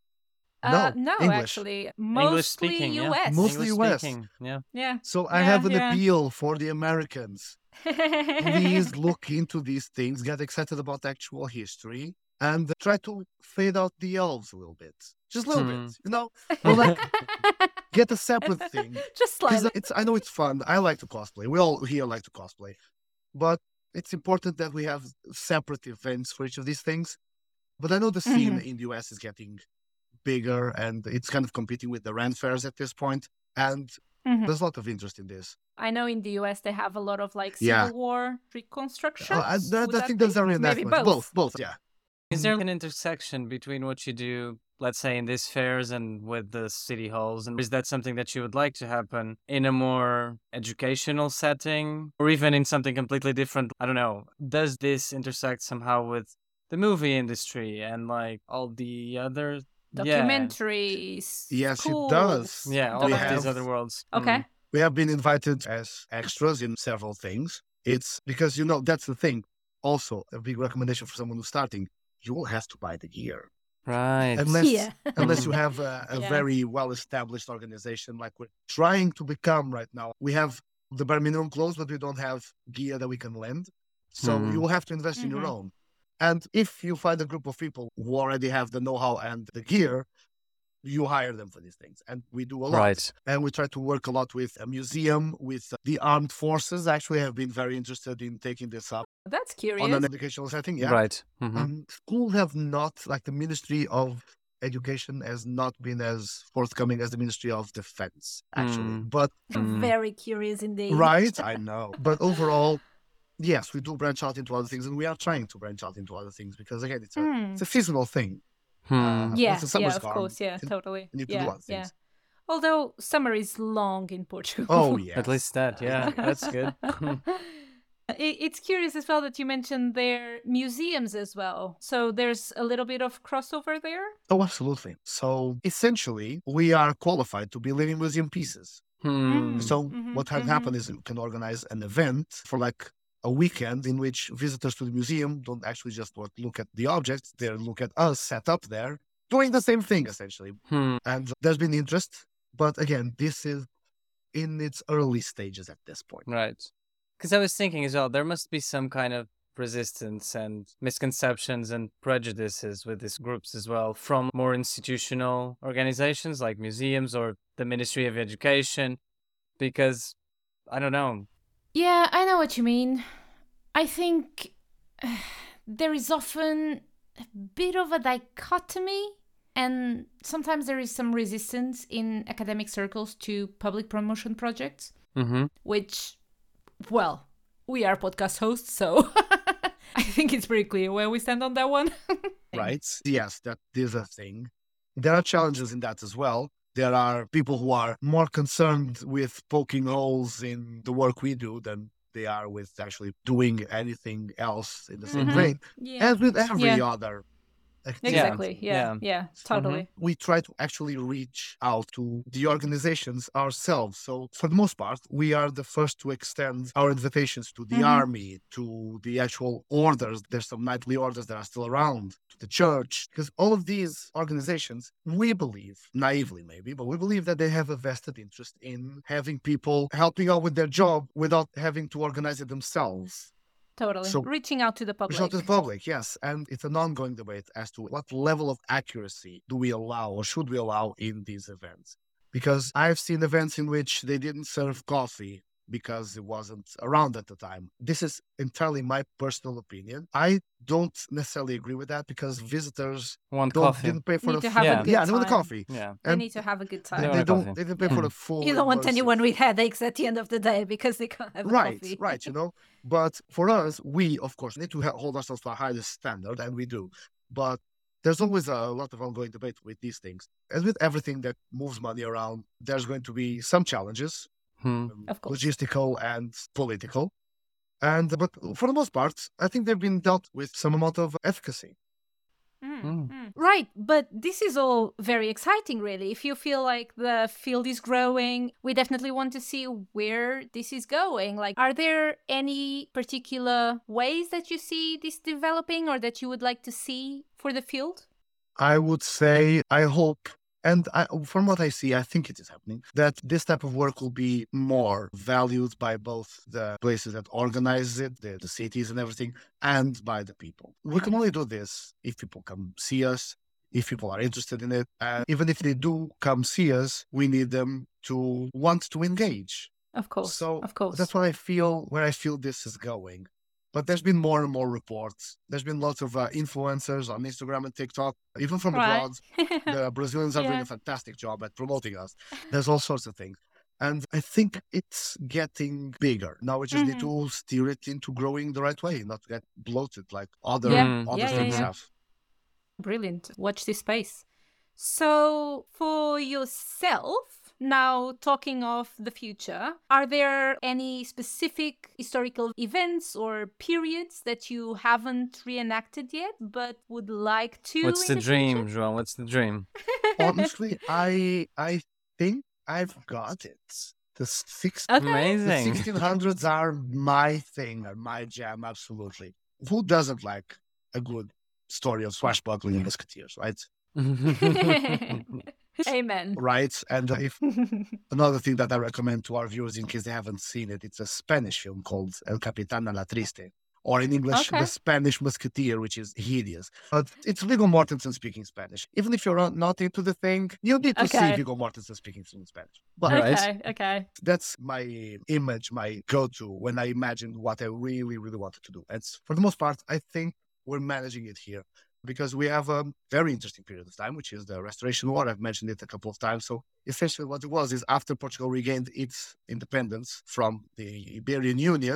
No, English. actually, English mostly speaking, yeah. US. Mostly English US. speaking, yeah. Yeah. So I Yeah, have an yeah. appeal for the Americans. Please look into these things, get excited about actual history, and try to fade out the elves a little bit. Just a little bit, you know? Or like, get a separate thing. Just 'Cause slightly. I know it's fun. I like to cosplay. We all here like to cosplay. But it's important that we have separate events for each of these things. But I know the scene in the US is getting bigger and it's kind of competing with the Rand fairs at this point. And there's a lot of interest in this. I know in the US they have a lot of like Yeah. Civil War reconstructions. I Would that think those be? are Maybe reenactments. Both, yeah. Is there an intersection between what you do, let's say, in these fairs and with the city halls? And is that something that you would like to happen in a more educational setting or even in something completely different? I don't know. Does this intersect somehow with the movie industry and like all the other Documentaries. Yes, it schools, does. Yeah, all We of these have- other worlds. Okay. We have been invited as extras in several things. It's because, that's the thing. Also, a big recommendation for someone who's starting, you will have to buy the gear. Right. Unless, Yeah. unless you have a Yeah. very well-established organization like we're trying to become right now. We have the bare minimum clothes, but we don't have gear that we can lend. So you will have to invest in your own. And if you find a group of people who already have the know-how and the gear, you hire them for these things. And we do a lot. Right. And we try to work a lot with a museum, with the armed forces. Actually, have been very interested in taking this up That's curious. on an educational setting. Yeah. Right. Schools have not, like the Ministry of Education has not been as forthcoming as the Ministry of Defense, actually. But, Very curious indeed. right, I know. But overall, yes, we do branch out into other things, and we are trying to branch out into other things because again, it's Mm. a seasonal thing. Hmm. Once Yeah, the yeah, summer's of gone, course, yeah, you totally. need to do Yeah, other yeah. things. Although summer is long in Portugal. Oh At yes, least that, yeah, that's good. It's curious as well that you mentioned their museums as well. So there's a little bit of crossover there. oh absolutely. So essentially, we are qualified to be living museum pieces. Hmm. So Mhm, what can mhm. happen is we can organize an event for like a weekend in which visitors to the museum don't actually just look at the objects, they look at us set up there doing the same thing essentially. Hmm. And there's been interest, but again, this is in its early stages at this point. Right. Because I was thinking as well, there must be some kind of resistance and misconceptions and prejudices with these groups as well from more institutional organizations like museums or the Ministry of Education. Because, I don't know. Yeah, I know what you mean. I think there is often a bit of a dichotomy, and sometimes there is some resistance in academic circles to public promotion projects, Mm-hmm. which, well, we are podcast hosts, so I think it's pretty clear where we stand on that one. Right? Yes, that is a thing. There are challenges in that as well. There are people who are more concerned with poking holes in the work we do than they are with actually doing anything else in the same Mhm. vein. Yeah. As with every Yeah. other activity. Exactly. Yeah. Yeah. Yeah. Totally. We try to actually reach out to the organizations ourselves. So, for the most part, we are the first to extend our invitations to the army, to the actual orders. There's some knightly orders that are still around, to the church, because all of these organizations, we believe, naively maybe, but we believe that they have a vested interest in having people helping out with their job without having to organize it themselves. Totally. So- Reaching out to the public. Reach out to the public, yes. And it's an ongoing debate as to what level of accuracy do we allow or should we allow in these events. Because I've seen events in which they didn't serve coffee because it wasn't around at the time. This is entirely my personal opinion. I don't necessarily agree with that because visitors Want coffee. didn't pay for Need the to have a yeah, good they want the time. coffee. Yeah. They And need to have a good They, time. want a coffee. they didn't pay for the full. You don't want immersive- anyone with headaches at the end of the day because they can't have a Right, coffee. right, you know. But for us, we of course need to hold ourselves to a higher standard, and we do. But there's always a lot of ongoing debate with these things. As with everything that moves money around, there's going to be some challenges, Hmm. Of course. logistical and political. But for the most part, I think they've been dealt with some amount of efficacy. Right, but this is all very exciting, really. If you feel like the field is growing, we definitely want to see where this is going. Like, are there any particular ways that you see this developing or that you would like to see for the field? I would say, I hope, and from what I see, I think it is happening, that this type of work will be more valued by both the places that organize it, the cities and everything, and by the people. We can only do this if people come see us, if people are interested in it. And even if they do come see us, we need them to want to engage. Of course. So of course. that's what I feel, where I feel this is going. But there's been more and more reports. There's been lots of influencers on Instagram and TikTok, even from abroad. The Brazilians are doing Yeah. a fantastic job at promoting us. There's all sorts of things. And I think it's getting bigger. Now we just need to steer it into growing the right way, not to get bloated like other, Yeah. other Yeah, things yeah. have. Brilliant. Watch this space. So, for yourself, now talking of the future, are there any specific historical events or periods that you haven't reenacted yet but would like to? What's in the dream, future? João? What's the dream? Honestly, I think I've got it. The Okay. The Amazing. 1600s are my thing, are my jam, absolutely. Who doesn't like a good story of swashbuckling and musketeers, right? Amen. Right. And if another thing that I recommend to our viewers in case they haven't seen it, it's a Spanish film called El Capitán a la Triste, or in English, Okay. The Spanish Musketeer, which is hideous. But it's Viggo Mortensen speaking Spanish. Even if you're not into the thing, you need to see Okay. Viggo Mortensen speaking Spanish. But Right. Okay. that's my image, my go-to when I imagine what I really, really wanted to do. And for the most part, I think we're managing it here because we have a very interesting period of time, which is the Restoration War. I've mentioned it a couple of times. So essentially what it was is after Portugal regained its independence from the Iberian Union,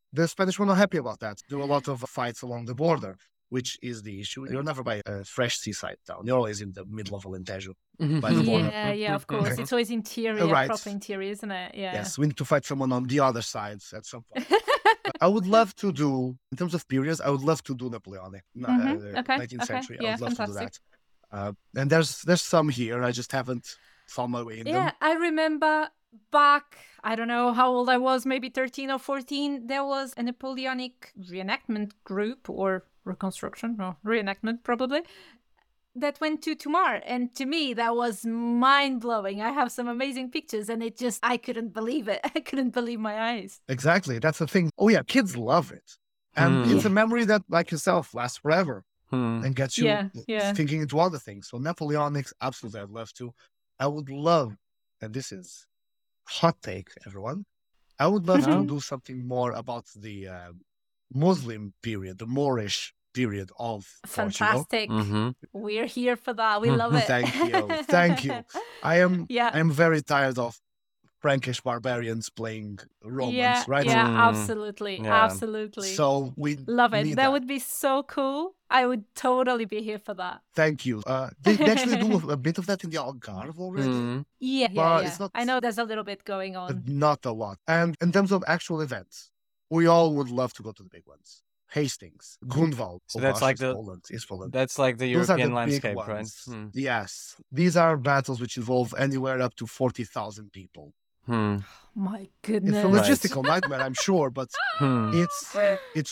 The Spanish were not happy about that. There were a lot of fights along the border, which is the issue. You're never by a fresh seaside town. You're always in the middle of Alentejo by the border. Yeah, of course. It's always interior, Right. proper interior, isn't it? Yeah. Yes, we need to fight someone on the other side at some point. I would love to do, in terms of periods, I would love to do Napoleonic, Okay. 19th century. I Yeah, would love fantastic. to do that. And there's some here. I just haven't found my way in Yeah, them. I remember back, I don't know how old I was, maybe 13 or 14, there was a Napoleonic reenactment group or reconstruction, no, reenactment probably, that went to Tumar. And to me, that was mind blowing. I have some amazing pictures and I couldn't believe it. I couldn't believe my eyes. Exactly. That's the thing. Oh, yeah, kids love it. And Hmm. it's a memory that, like yourself, lasts forever Hmm. and gets you Yeah. thinking into other things. So Napoleonics, absolutely, I'd love to. I would love, and this is hot take, everyone. I would love to No? do something more about the Muslim period, the Moorish period of Portugal. Fantastic. Mhm. We're here for that. We love it. Thank you. Thank you. I am Yeah. very tired of Frankish barbarians playing Romans, right? Yeah, Mm. absolutely. Yeah. Absolutely. So we Love it. need That would be so cool. I would totally be here for that. Thank you. They actually do a bit of that in the Algarve already, Hmm. Yeah, But yeah. it's not- I know there's a little bit going but on. not a lot. And in terms of actual events, we all would love to go to the big ones. Hastings, Grunwald, So that's like the- Is Poland. That's like the Those are European the big landscape, right? ones. Hmm. Yes, these are battles which involve anywhere up to 40,000 people. Hmm. My It's goodness. a Right. logistical nightmare, I'm sure, but Hmm. it's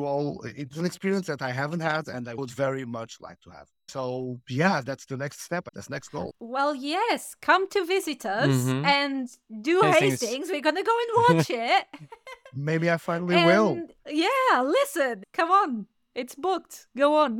an experience that I haven't had and I would very much like to have. So yeah, that's the next step. That's next goal. Well, yes. Come to visit us Mhm. and do Hastings. Hastings. We're going to go and watch it. Maybe I finally will. And yeah, listen. Come on. It's booked. Go on.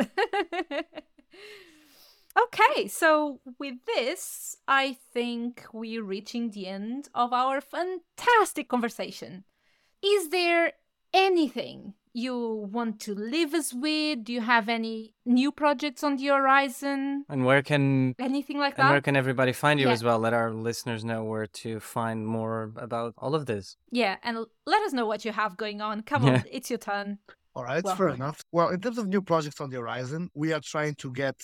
Okay, so with this, I think we're reaching the end of our fantastic conversation. Is there anything you want to leave us with? Do you have any new projects on the horizon? And where can Anything like and where that? can everybody find you Yeah. as well? Let our listeners know where to find more about all of this. Yeah, and let us know what you have going on. Come Yeah. on, it's your turn. All right, Well- fair enough. Well, in terms of new projects on the horizon, we are trying to get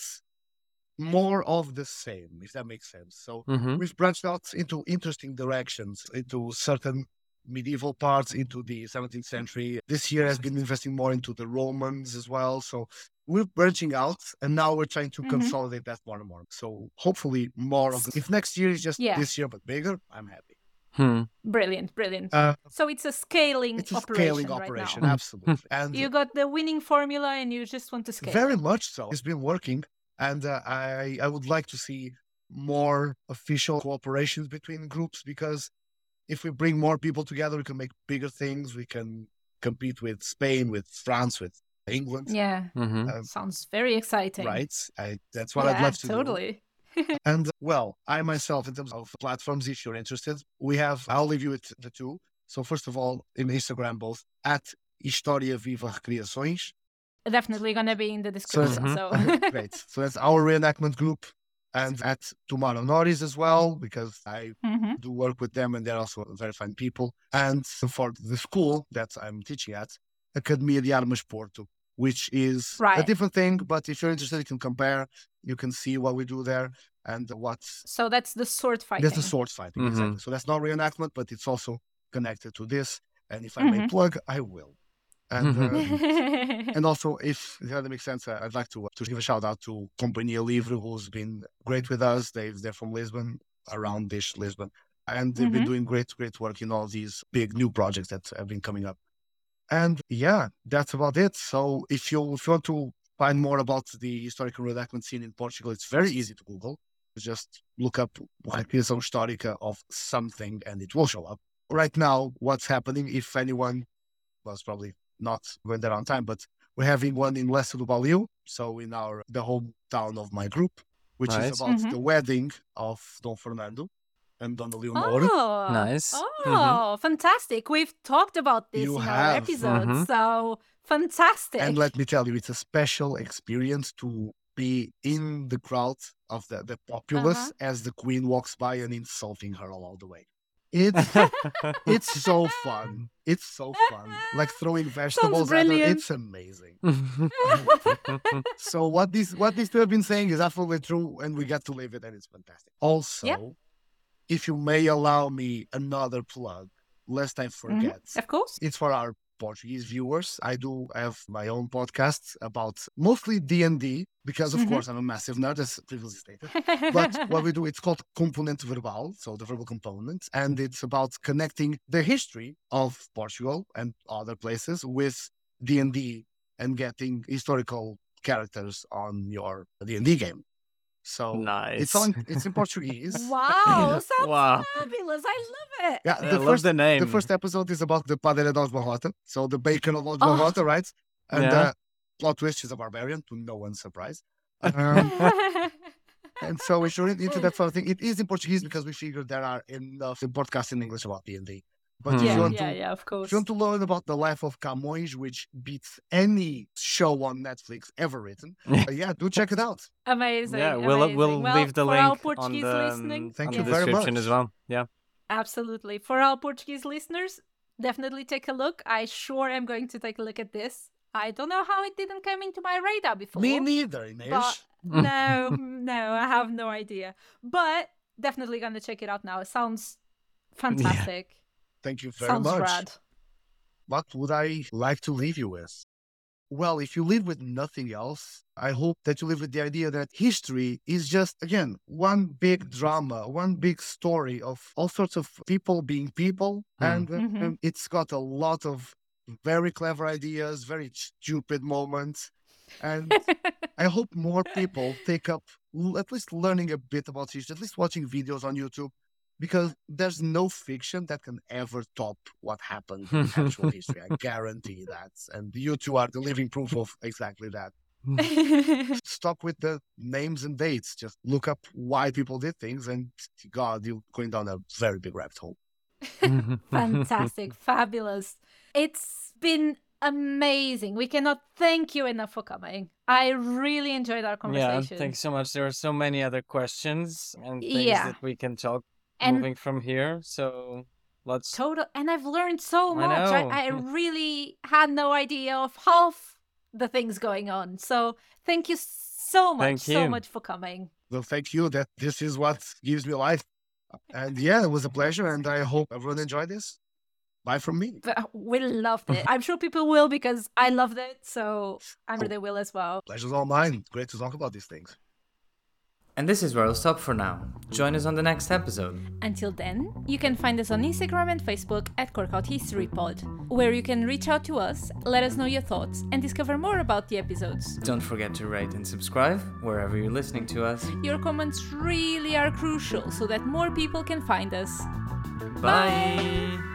more of the same, if that makes sense. So Hmm. we've branched out into interesting directions, into certain medieval parts, into the 17th century. This year has been investing more into the Romans as well. So we're branching out and now we're trying to Mhm. consolidate that more and more. So hopefully more of if next year is just Yeah. this year but bigger, I'm happy. Hmm. Brilliant, brilliant. Uh, So it's a scaling it's a operation scaling right operation, now. absolutely. And You got the winning formula and you just want to scale. very it. much so. It's been working. And I would like to see more official cooperations between groups because if we bring more people together, we can make bigger things. We can compete with Spain, with France, with England. Yeah, Hmm. sounds very exciting. Right? That's what I'd Yeah, love to do. totally. And well, I myself, in terms of platforms, if you're interested, I'll leave you with the two. So first of all, in Instagram, both at Historia Viva Recreações. Definitely gonna be in the description. Mhm. So Great. So that's our reenactment group. And at Tomorrow Norris as well, because I Mhm. do work with them and they're also very fine people. And for the school that I'm teaching at, Academia de Armas Porto, which is a Right. different thing. But if you're interested, you can compare, you can see what we do there and what's So that's the sword fighting. That's the sword fighting, exactly. Mhm. So that's not reenactment, but it's also connected to this. And if I may Mhm. plug, I will. And Mhm. and also, if that makes sense, I'd like to give a shout out to Companhia Livre, who's been great with us. They're from Lisbon, around-ish Lisbon, and they've been Mhm. doing great work in all these big new projects that have been coming up. And yeah, that's about it. So if you want to find more about the historical reenactment scene in Portugal, it's very easy to Google. Just look up Recriação Histórica of something, and it will show up. Right now, what's happening? If anyone was probably not going there on time, but we're having one in Lessa do Balio, so in the hometown of my group, which Nice. is about Mhm. the wedding of Dom Fernando and Dona Leonor. Oh, Nice. Oh, fantastic. We've talked about this You in our have. episodes. Mhm. So fantastic. And let me tell you, it's a special experience to be in the crowd of the populace Uh-huh. as the queen walks by and insulting her along the way. It's it's so fun. It's so fun. Like throwing vegetables at her. brilliant. It's amazing. So what these two have been saying is absolutely true, and we get to live it, and it's fantastic. Also, if you may allow me another plug, lest I forget, Of course. it's for our Portuguese viewers. I do have my own podcast about mostly D&D because, of course, I'm a massive nerd, as previously stated. But what we do, it's called Componente Verbal, so the verbal component, and it's about connecting the history of Portugal and other places with D&D and getting historical characters on your D&D game. So Nice. it's in Portuguese. Wow, sounds Wow. fabulous. I love it. Yeah, I love the name. The first episode is about the Padeira dos Barrota, so the bacon of Los Oh. Barrota, right? And Yeah. plot twist, she's a barbarian, to no one's surprise. And so we should into that sort of thing. It is in Portuguese because we figured there are enough podcasts in English about D&D. But if yeah, you want yeah, of if course. you want to learn about the life of Camões, which beats any show on Netflix ever written, do check it out. Amazing. Yeah, we'll amazing. Well, leave the for our link on Portuguese the listening. Thank on you the very description much. as well. Yeah. Absolutely. For our Portuguese listeners, definitely take a look. I sure am going to take a look at this. I don't know how it didn't come into my radar before. Me neither, Inês. But no, I have no idea. But definitely gonna check it out now. It sounds fantastic. Thank you very Sounds much. rad. What would I like to leave you with? Well, if you live with nothing else, I hope that you live with the idea that history is just, again, one big drama, one big story of all sorts of people being people. And it's got a lot of very clever ideas, very stupid moments. And I hope more people take up at least learning a bit about history, at least watching videos on YouTube, because there's no fiction that can ever top what happened in actual history. I guarantee that. And you two are the living proof of exactly that. Stop with the names and dates. Just look up why people did things, and God, you're going down a very big rabbit hole. Fantastic. Fabulous. It's been amazing. We cannot thank you enough for coming. I really enjoyed our Yeah, conversation. thanks so much. There are so many other questions and things Yeah. that we can talk And moving from here. So let's. total, and I've learned so I much. know. I really had no idea of half the things going on. So thank you so much, Thank so you. much for coming. Well, thank you. That this is what gives me life. And yeah, it was a pleasure, and I hope everyone enjoyed this. Bye from me. But we loved it. I'm sure people will because I loved it. So I'm sure they will as well. Pleasure's all mine. Great to talk about these things. And this is where I'll stop for now. Join us on the next episode. Until then, you can find us on Instagram and Facebook at Corkout History Pod, where you can reach out to us, let us know your thoughts, and discover more about the episodes. Don't forget to rate and subscribe wherever you're listening to us. Your comments really are crucial so that more people can find us. Bye.